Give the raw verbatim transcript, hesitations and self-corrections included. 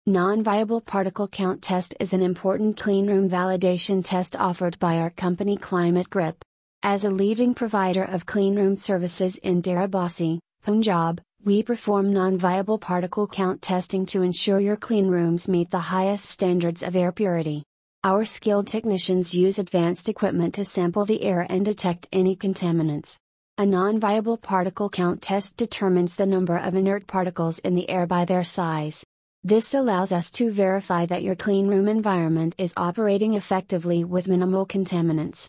Non-viable particle count test is an important cleanroom validation test offered by our company Climate Grip. As a leading provider of cleanroom services in Dharwad, Punjab, we perform non-viable particle count testing to ensure your cleanrooms meet the highest standards of air purity. Our skilled technicians use advanced equipment to sample the air and detect any contaminants. A non-viable particle count test determines the number of inert particles in the air by their size. This allows us to verify that your cleanroom environment is operating effectively with minimal contaminants.